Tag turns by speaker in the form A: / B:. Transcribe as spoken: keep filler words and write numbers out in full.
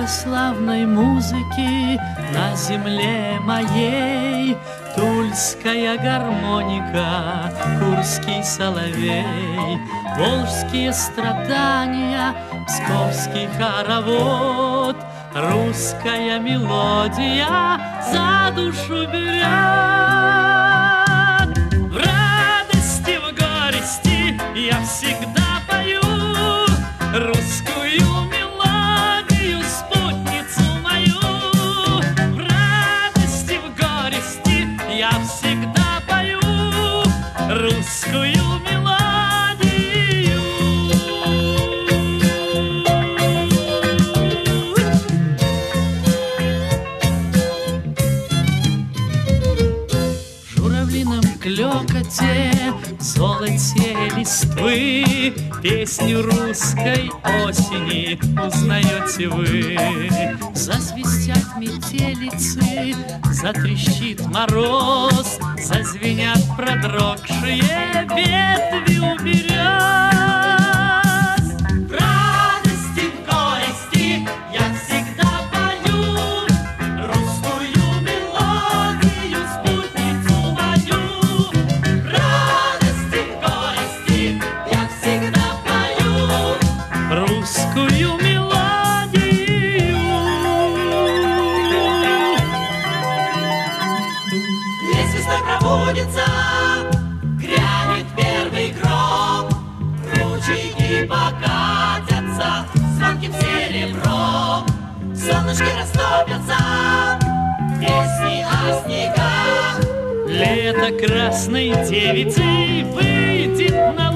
A: славной музыки на земле моей. Тульская гармоника, курский соловей, волжские страдания, псковский хоровод. Русская мелодия за душу берет. В радости, в горести я всегда пою русскую мелодию, спутницу мою. В радости, в горести я всегда пою русскую мелодию. Клёкоте, золоте листвы, песню русской осени узнаете вы. Засвистят метелицы, затрещит мороз, зазвенят продрогшие ветви у берез. В радости, в горести я всегда пою русскую мелодию, спутницу мою. Русскую мелодию. Здесь весной пробудется, грянет первый гром, ручейки покатятся звонким серебром, солнышки растопятся, песни о снегах. Лето красной девицей выйдет на